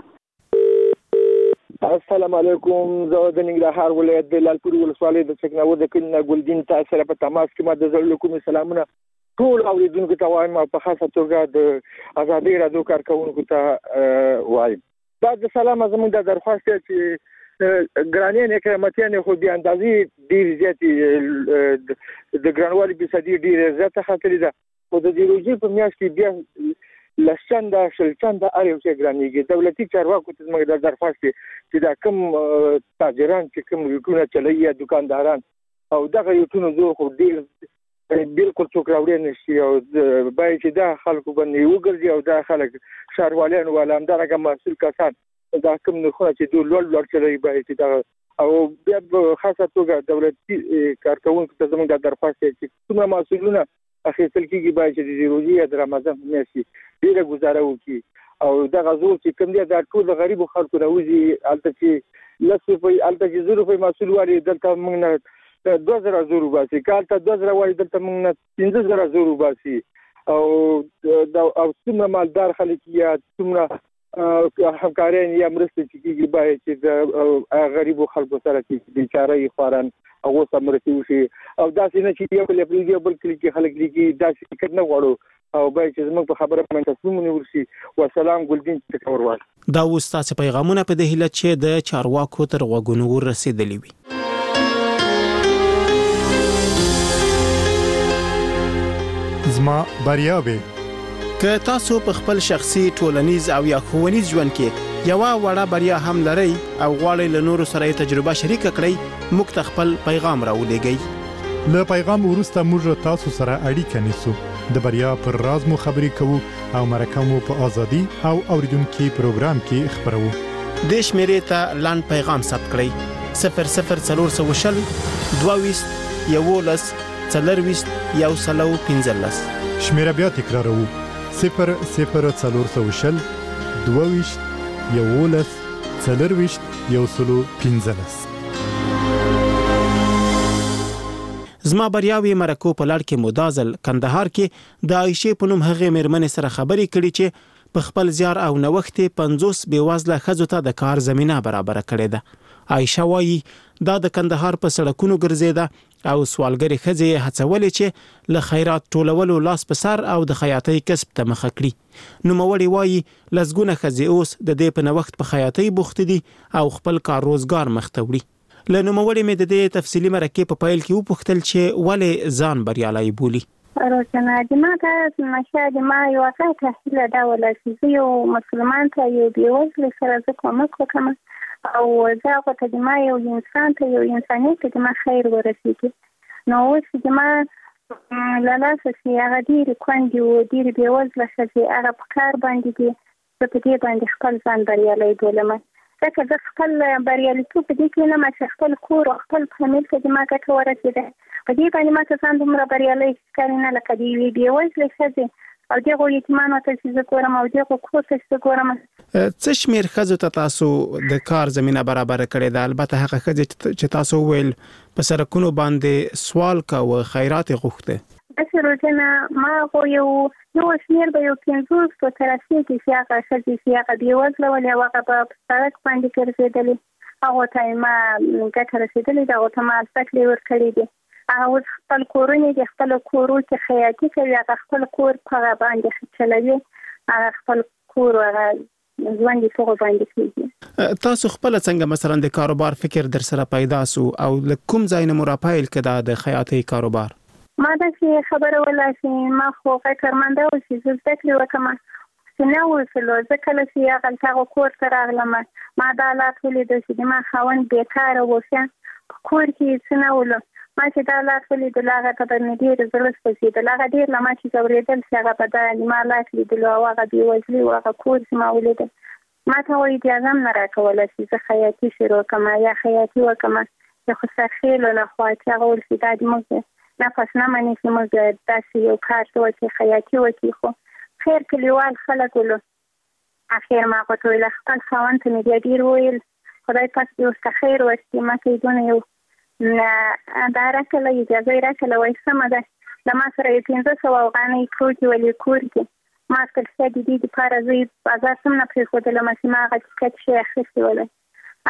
السلام علیکم. زه د ننګرهار ولایت د لالپورې ولسوالۍ د چکناو د کلي نه ګلدین تاسو سره په تماس کې ما د زړه کومې سلامونه ټول اوریدونکو ته وایم او په خاصه توګه د ازادي راډیو کارکونکو ته وایم. دا د سلام زموږ د درخواست چې ګرانې نه قیمتیانه خو بیا اندازې ډیر زیاتې د ګرانوالي په صدې ډیر زیاته خاطرې ده او د دیروجي په میاشت کې بیا لسچنده شلچنده اړ یو څه ګرانېږي. دولتي چارواکو ته موږ د درخواست چې دا کم تاجران چې کم یوټونه چلوي یا دکانداران او دغه یوټونه زه خو ډیر بالکل څوک راوړي نشي او باید چې دا خلکو باندې وګرځي او دا خلک ښاروالان ولا همدارنګه مسؤل کسان دا کوم نرخونه چې دوی لوړ لوړ چلوي باید چې دا او بیا په خاصه توګه دولتي کارکونکو ته زموږ د درخواست چې کومه مسؤلونه اخیستل کېږي باید چې د روژې یا د رمضان په میاشت کې ډېره ګزاره وکړي او دغه زور چې کوم دی دا ټول د غریبو خلکو نه وځي هلته چې لس روپۍ هلته چې زر روپۍ مسؤل وایي دلته موږ نه دوه زره زور وباسي که هلته دوه زره وایي دلته موږ نه پنځه زره زور وباسي او او څومره مالدار خلک یا څومره همکاران یا مرستې چې کېږي باید چې د غریبو خلکو سره چې بیچاره یې خواران هغو سره مرستې وشي او داسې نه چې یو بل پرېږدي او بل کلي کې خلک لیکي داسې فکر نه غواړو او باید چې زموږ په خبره باندې تصمیم ونیول شي. وسلام. ګلدین ټکور. دا اوس تاسې پیغامونه په دې هیله چې د چارواکو تر غوږونو ورسېدلي وي. زما بریاوې که تاسو په خپل شخصي ټولنیز او یا ښوونیز ژوند کې یوه وړه بریا هم لرئ او غواړئ له نورو سره یې تجربه شریکه کړئ موږ ته خپل پیغام راولېږئ. له پیغام وروسته موږ تاسو سره اړیکه نیسو د بریا پر راز مو خبرې کوو او مرکه مو په ازادي او اوریدونکو پروګرام کې خبرو. د شمیرې ته لاند پیغام ثبت کړئ صفر صفر څلور سوه شل دوه ویشت یولس څلرویشت یو سلو پنځلس. شمیره بیا تکراروو صفر صفر څلور سوه شل دوه ویشت یولس څلرویشت یو سلو پنځلس. زما بریاوې مرکو په لړ کې مدازل کندهار کې د عائشې په نوم هغې مېرمنې سره خبرې کړي چې په خپل زیار او نوښت پنځوس بېوزله ښځو ته د کار زمینه برابره کړې ده. عائشه وایي دا د کندهار په سړکونو ګرځېده او سوالګرې ښځې هڅولې چې له خیرات ټولولو لاس په سر او د خیاطۍ کسب ته مخه کړي. نوموړې وایي لسګونه ښځې اوس د دې په نوښت په خیاطۍ بوختې دي او خپل کار روزګار مخ ته وړي. له نوموړې مې د دې تفصیلي مرکې په پیل کې وپوښتل چې ولې ځان بریالی بولي. روزنه د ما ته نشه د ما یو څه تحصیل دا ولا چې یو مسلمان ته یو بیوزل سره زه کومک وکم او زه هغه ته د ما یو انسان ته یو انسانیت ته ما خیر ورسېږي. نو اوس د ما لاسه چې هغه ډېرې کونډې وو ډېرې بیوزله ښځې هغه په کار باندې دي زه په دې باندې خپل ځان بریالی بولم. ځکه زه خپل بریالیتوب په دې کې نه ما چې خپل کور او خپل فامیل ته د ما ګټه ورسېده په دې باندې ما ته ځان دومره بریالی ښکاري نه لکه د یوې بېوزلې ښځې او دغو یتیمانو ته چې زه ګورم او دغو کور ته چې زه ګورم. څه شمېر ښځو ته تاسو د کار زمینه برابره کړې ده؟ البته هغه ښځې چې تاسو وویل په سړکونو باندې سوال کوه خیرات یې غوښته. داسې روزنه ما هغو یو یو شمېر به یو پنځوسو ته رسېږي چې هغه ښځې چې هغه بېوزله ولې او هغه به په سړک باندې ګرځېدلې هغو ته یې ما ګټه رسېدلې ده هغو ته ما زده کړې ورکړې دي. هغه اوس خپل کورونه دي خپلو کورو کې خیاطي کوي هغه خپل کور په هغه باندې چلوي هغه خپل کور هغه ژوند یې په هغو باندې کېږي. تاسو خپله څنګه مثلا د کاروبار فکر در سره پیدا سو او له کوم ځای نه مو راپیل که دا د خیاطۍ کاروبار؟ ما داسې خبره وله چې ما خو فکرمنده وه چې زه زده کړې وکړم چې نه اوسلو زه کله چې هغلته هغه کور ته راغلم ما دا حالات ولیدل چې د ما خاوند بېکاره و په کور کې یې څه نه ولو ما چې دا لار ولیدل هغه ته به مې ډېر زړه سوځېدل. هغه ډېر له ما چې ځورېدل چې هغه به دا ما لاس لیدلو او هغه بېوزلي و هغه کور چې ما ولیدل. ما ته وایي اجازه هم نه راکوله چې زه خیاطي شروع کړم یا خیاطي وکړم یا خو سرخیلو لخوا چې هغه ویل چې دا د موږ نفس نه مني چې موږ داسې یو کار ته وکړي خیاطي وکړي. خو خیر کلیوال خلک ولو اخر ما ورته ویل خپل خاوند ته مې بیا ډېر وویل خدای پاک دې ورته خیر وکړي. ما ته یې دونه یو دا راکړله اجازه یې راکړله وایي سمه ده له ما سره یې پنځه سوه افغانۍ پروتې ولې کور کې. ما ورته رښتیا د دې دپاره زه یې بازار ته هم نه پرېښودلم چې ما هغه ټیکټ شی اخیستی ولی